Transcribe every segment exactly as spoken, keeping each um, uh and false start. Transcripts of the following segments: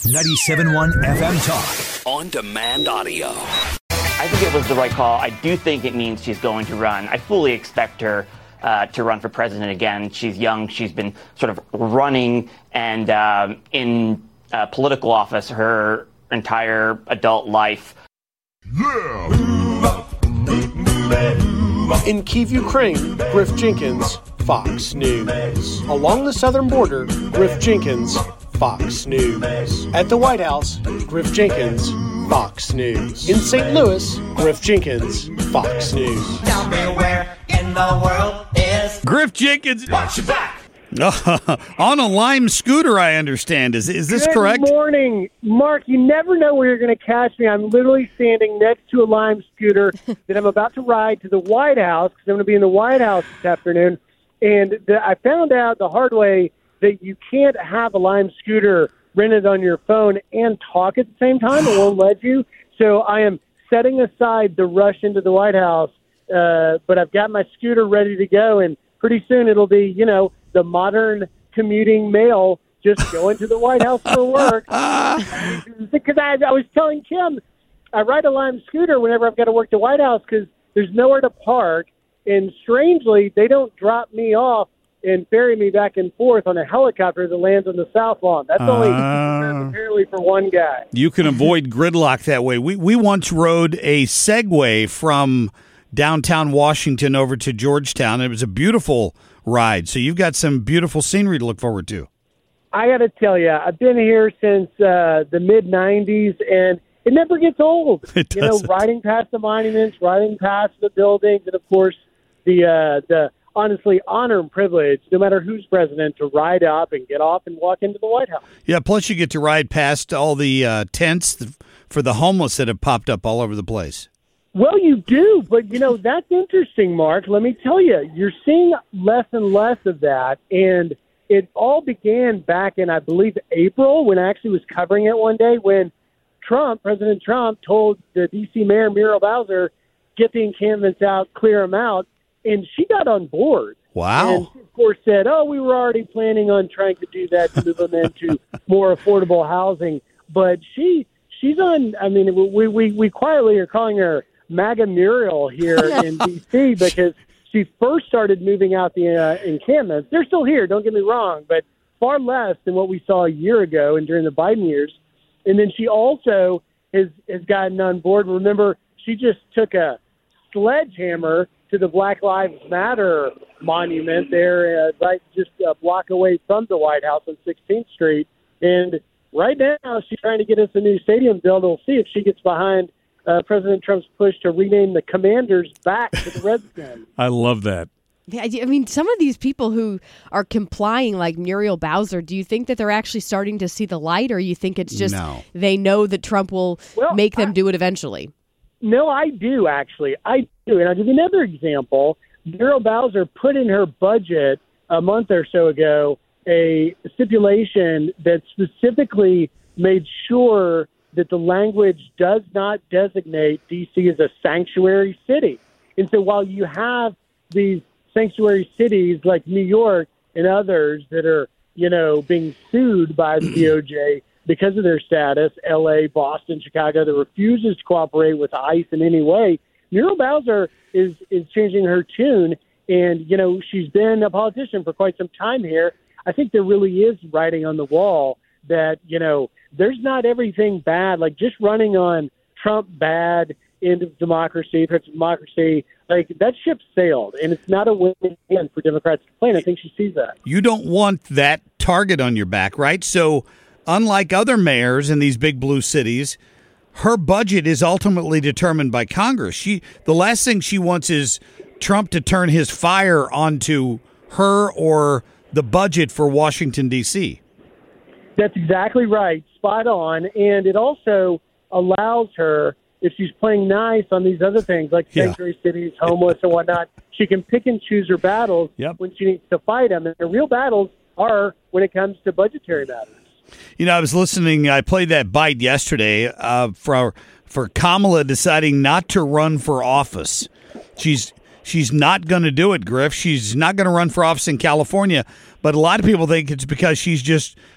ninety-seven point one F M Talk. On demand audio. I think it was the right call. I do think it means she's going to run. I fully expect her uh, to run for president again. She's young. She's been sort of running and um, in uh, political office her entire adult life. Yeah. In Kyiv, Ukraine, Griff Jenkins, Fox News. Along the southern border, Griff Jenkins, Fox News. At the White House, Griff Jenkins, Fox News. In Saint Louis, Griff Jenkins, Fox News. Tell me where in the world is Griff Jenkins. Watch your back. On a Lime scooter, I understand. Is is this Good correct? Good morning. Mark, you never know where you're going to catch me. I'm literally standing next to a Lime scooter that I'm about to ride to the White House because I'm going to be in the White House this afternoon. And the, I found out the hard way that you can't have a Lime scooter rented on your phone and talk at the same time. It won't let you. So I am setting aside the rush into the White House, uh, but I've got my scooter ready to go, and pretty soon it'll be, you know, the modern commuting male just going to the White House for work. Because I, I was telling Kim, I ride a Lime scooter whenever I've got to work the White House because there's nowhere to park. And strangely, they don't drop me off and ferry me back and forth on a helicopter that lands on the South Lawn. That's only Uh, apparently for one guy. You can avoid gridlock that way. We we once rode a Segway from downtown Washington over to Georgetown. It was a beautiful ride. So you've got some beautiful scenery to look forward to. I got to tell you, I've been here since uh, the mid nineties, and it never gets old. It you know, doesn't. riding past the monuments, riding past the buildings, and of course, the uh, the honestly honor and privilege, no matter who's president, to ride up and get off and walk into the White House. Yeah, plus you get to ride past all the uh, tents for the homeless that have popped up all over the place. Well, you do, but, you know, that's interesting, Mark. Let me tell you, you're seeing less and less of that, and it all began back in, I believe, April, when I actually was covering it one day, when Trump, President Trump, told the D C mayor, Muriel Bowser, get the encampments out, clear them out, and she got on board. Wow. And she, of course, said, oh, we were already planning on trying to do that to move them into more affordable housing. But she she's on, I mean, we, we, we quietly are calling her MAGA Muriel here in D C because she first started moving out the uh, encampments. They're still here, don't get me wrong, but far less than what we saw a year ago and during the Biden years. And then she also has, has gotten on board. Remember, she just took a sledgehammer to the Black Lives Matter monument there, uh, right just a block away from the White House on sixteenth Street. And right now, she's trying to get us a new stadium built. We'll see if she gets behind uh, President Trump's push to rename the Commanders back to the Redskins. I love that. Yeah, I mean, some of these people who are complying, like Muriel Bowser, do you think that they're actually starting to see the light, or you think it's just No. they know that Trump will Well, make them I- do it eventually? No, I do, actually. I do. And I'll give you another example. Muriel Bowser put in her budget a month or so ago a stipulation that specifically made sure that the language does not designate D C as a sanctuary city. And so while you have these sanctuary cities like New York and others that are, you know, being sued by the D O J because of their status, L A, Boston, Chicago, that refuses to cooperate with ICE in any way, Muriel Bowser is, is changing her tune. And, you know, she's been a politician for quite some time here. I think there really is writing on the wall that, you know, there's not everything bad. Like just running on Trump bad, end of democracy, threats of democracy, like that ship sailed. And it's not a win for Democrats to complain. I think she sees that. You don't want that target on your back, right? So unlike other mayors in these big blue cities, her budget is ultimately determined by Congress. She, the last thing she wants is Trump to turn his fire onto her or the budget for Washington, D C. That's exactly right. Spot on. And it also allows her, if she's playing nice on these other things like Yeah. sanctuary cities, homeless and whatnot, she can pick and choose her battles Yep. when she needs to fight them. And the real battles are when it comes to budgetary matters. You know, I was listening. I played that bite yesterday uh, for for Kamala deciding not to run for office. She's she's not going to do it, Griff. She's not going to run for office in California. But a lot of people think it's because she's just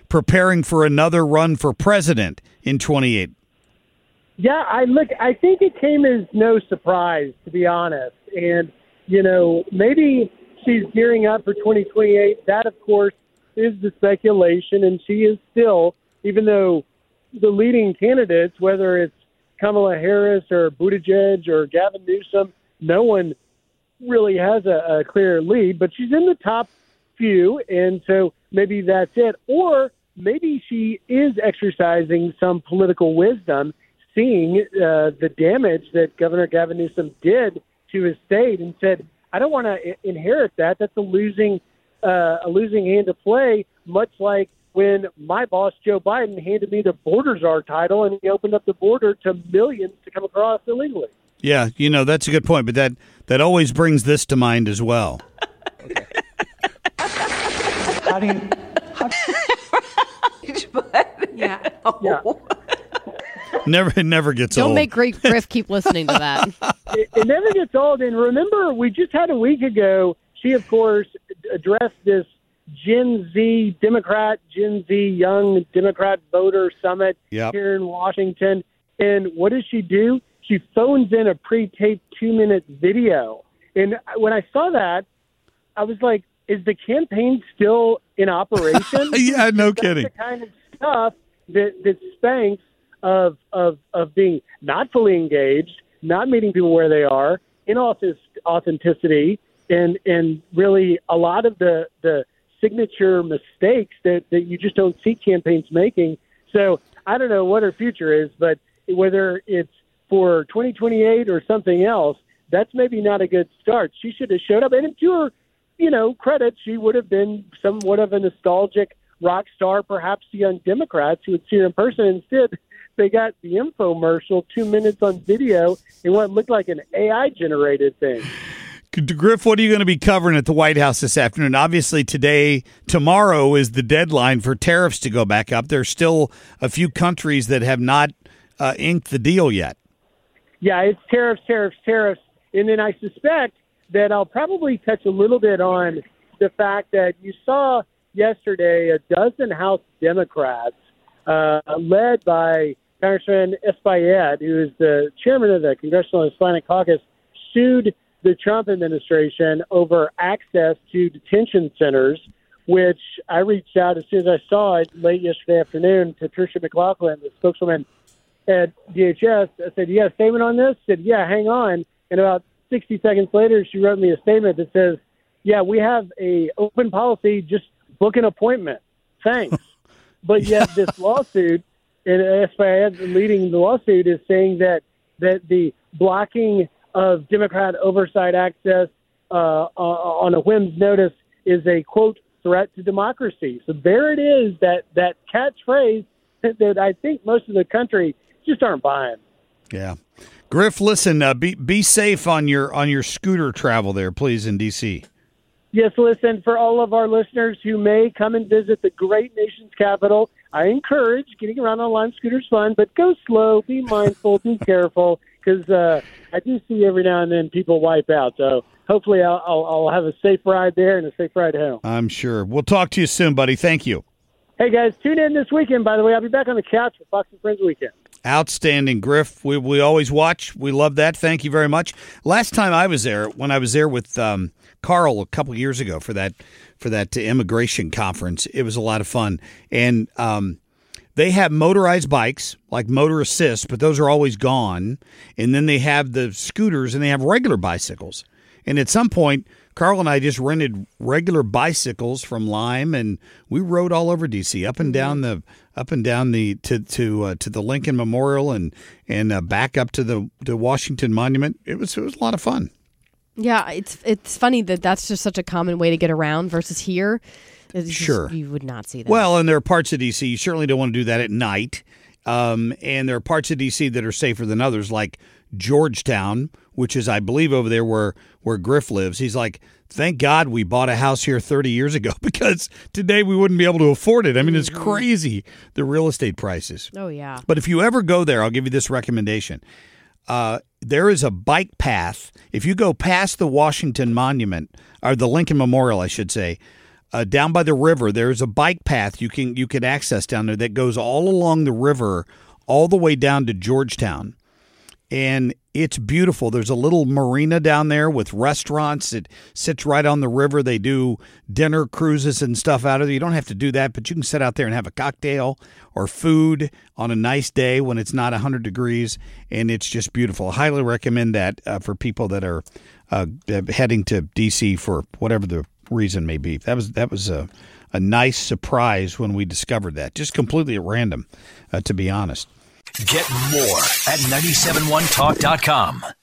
preparing for another run for president in twenty-eight? Yeah, I look. I think it came as no surprise, to be honest. And you know, maybe she's gearing up for twenty twenty-eight. That, of course, is the speculation, and she is still, even though the leading candidates, whether it's Kamala Harris or Buttigieg or Gavin Newsom, no one really has a, a clear lead, but she's in the top few, and so maybe that's it. Or maybe she is exercising some political wisdom, seeing uh, the damage that Governor Gavin Newsom did to his state, and said, I don't want to inherit that. That's a losing uh, a losing hand to play, much like when my boss, Joe Biden, handed me the border czar title, and he opened up the border to millions to come across illegally. Yeah, you know, that's a good point, but that, that always brings this to mind as well. Okay. How do you... How... Yeah. Yeah. Never, it never gets Don't old. make Griff, Griff keep listening to that. It, it never gets old. And remember, we just had a week ago, she, of course, addressed this Gen Z Democrat, Gen Z Young Democrat Voter Summit Yep. here in Washington. And what does she do? She phones in a pre-taped two-minute video. And when I saw that, I was like, is the campaign still in operation? Yeah, no That's kidding. the kind of stuff that, that spanks of, of, of being not fully engaged, not meeting people where they are, in authenticity, and, and really a lot of the, the signature mistakes that, that you just don't see campaigns making. So I don't know what her future is, but whether it's for twenty twenty-eight or something else, that's maybe not a good start. She should have showed up. And to her, you know, credit, she would have been somewhat of a nostalgic rock star, perhaps to young Democrats who would see her in person. Instead, they got the infomercial, two minutes on video, in what looked like an A I-generated thing. Griff, what are you going to be covering at the White House this afternoon? Obviously, today, tomorrow is the deadline for tariffs to go back up. There's still a few countries that have not uh, inked the deal yet. Yeah, it's tariffs, tariffs, tariffs. And then I suspect that I'll probably touch a little bit on the fact that you saw yesterday a dozen House Democrats uh, led by Congressman Espaillat, who is the chairman of the Congressional Hispanic Caucus, sued the Trump administration over access to detention centers, which I reached out as soon as I saw it late yesterday afternoon to Tricia McLaughlin, the spokeswoman at D H S. I said, you got a statement on this? She said, yeah, hang on. And about sixty seconds later, she wrote me a statement that says, yeah, we have a open policy, just book an appointment. Thanks. But yet this lawsuit, and Espaillat leading the lawsuit, is saying that, that the blocking of Democrat oversight access uh, on a whim's notice is a, quote, threat to democracy. So there it is, that, that catchphrase that, that I think most of the country just aren't buying. Yeah. Griff, listen, uh, be be safe on your on your scooter travel there, please, in D C. Yes, listen, for all of our listeners who may come and visit the great nation's capital, I encourage getting around on Lime Scooter's fun, but go slow, be mindful, be careful, because uh, I do see every now and then people wipe out. So hopefully I'll, I'll, I'll have a safe ride there and a safe ride home. I'm sure. We'll talk to you soon, buddy. Thank you. Hey, guys, tune in this weekend, by the way. I'll be back on the couch for Fox and Friends weekend. Outstanding, Griff. We we always watch. We love that. Thank you very much. Last time I was there, when I was there with um, Carl a couple years ago for that for that immigration conference, it was a lot of fun. And um, they have motorized bikes, like motor assist, but those are always gone. And then they have the scooters, and they have regular bicycles. And at some point, Carl and I just rented regular bicycles from Lime, and we rode all over D C, up and down the up and down the to to uh, to the Lincoln Memorial, and and uh, back up to the the Washington Monument. It was it was a lot of fun. Yeah, it's it's funny that that's just such a common way to get around versus here. It's Sure, just, you would not see that. Well, and there are parts of D C you certainly don't want to do that at night, um, and there are parts of D C that are safer than others, like Georgetown, which is, I believe, over there where, where Griff lives. He's like, thank God we bought a house here thirty years ago, because today we wouldn't be able to afford it. I mean, it's crazy, the real estate prices. Oh, yeah. But if you ever go there, I'll give you this recommendation. Uh, there is a bike path. If you go past the Washington Monument, or the Lincoln Memorial, I should say, uh, down by the river. There's a bike path you can you can access down there that goes all along the river, all the way down to Georgetown. And it's beautiful. There's a little marina down there with restaurants. It sits right on the river. They do dinner cruises and stuff out of there. You don't have to do that, but you can sit out there and have a cocktail or food on a nice day when it's not one hundred degrees, and it's just beautiful. I highly recommend that uh, for people that are uh, heading to D C for whatever the reason may be. That was that was a, a nice surprise when we discovered that, just completely at random, uh, to be honest. Get more at nine seven one talk dot com.